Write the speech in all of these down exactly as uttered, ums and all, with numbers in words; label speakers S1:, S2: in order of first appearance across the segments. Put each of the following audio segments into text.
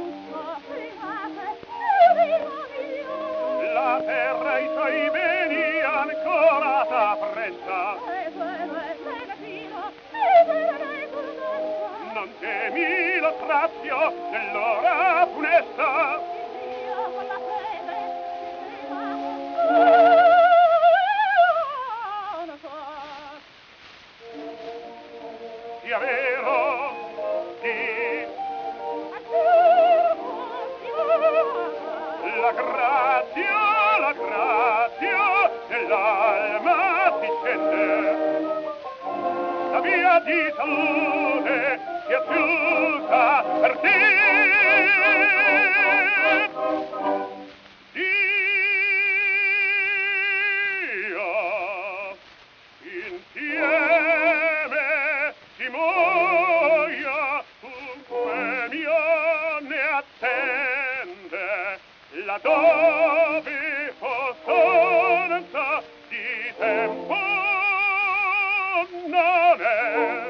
S1: La terra e i suoi beni ancora t'apprezza. Non temi lo strazio dell'ora funesta. Sia vero, sì, la grazia, la grazia dell'alma si scende, la via di salute si è chiusa per te. Dio, insieme si muoia, dunque mio ne attende, laddove costanza di tempo non è.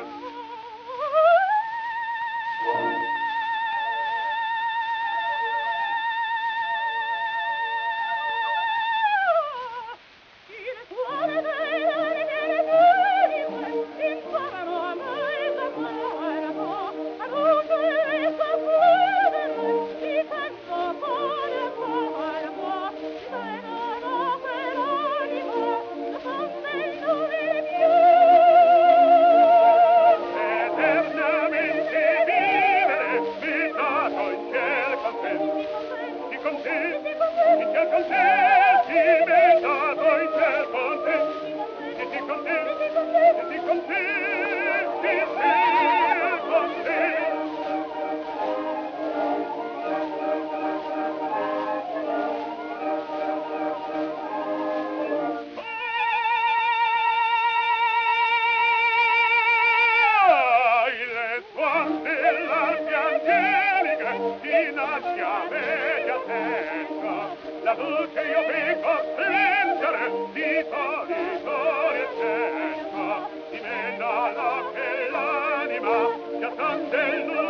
S1: La luce io vedo splendere di solito riesca, di me dalla che l'anima si attende il